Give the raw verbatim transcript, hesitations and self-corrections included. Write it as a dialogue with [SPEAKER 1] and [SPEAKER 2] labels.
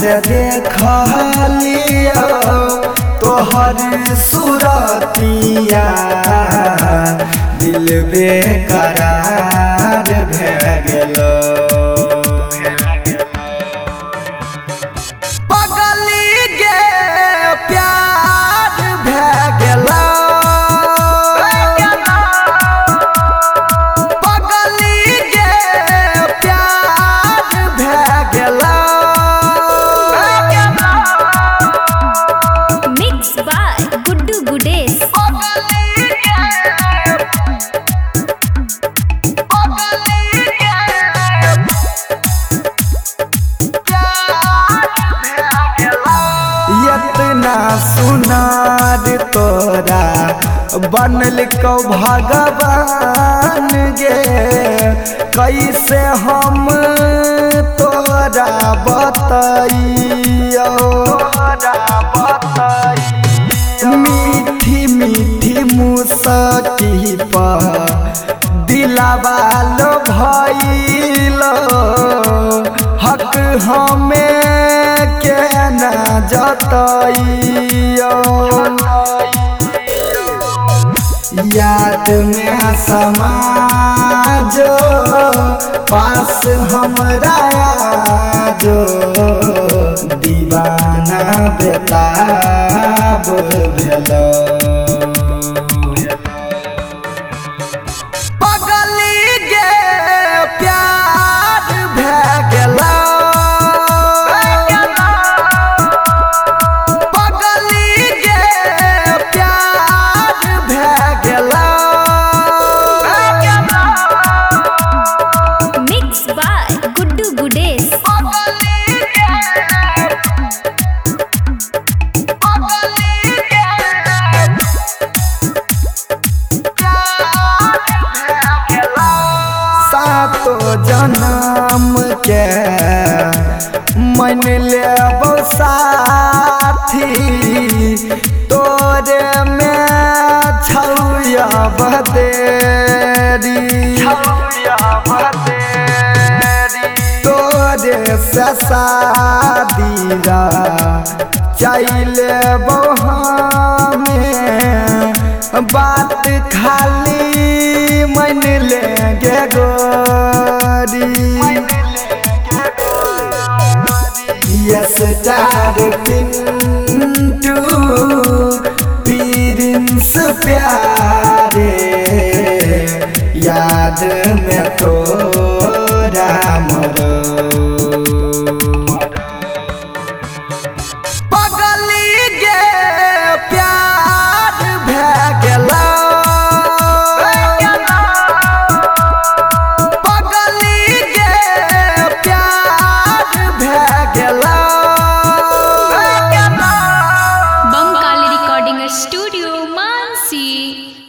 [SPEAKER 1] से देख लियो तोहर सूरतिया दिल बेकरार भे गेलो पगली गे प्यार भे गेलो पगली गे प्यार भे गेलो
[SPEAKER 2] Mixed by Guddu Gudes.
[SPEAKER 1] इतना सुनार तोरा बनल कौ भगवान गे कैसे हम तोरा बतइयो मीठी मीठी मुसकी पर दिलावा लो भइलो हक हमें के न जतइयो याद में समाजो पास हमरा जो दीवाना बेताब भेलो पगली गे प्यार भे गेलो पगली गे प्यार भे गेलो
[SPEAKER 2] Mixed by Guddu Gudes.
[SPEAKER 1] सातो जन्म के मन लेबो साथी तोरे में छौया बदेरी तोरे से शादी रा चले हमें बात खाली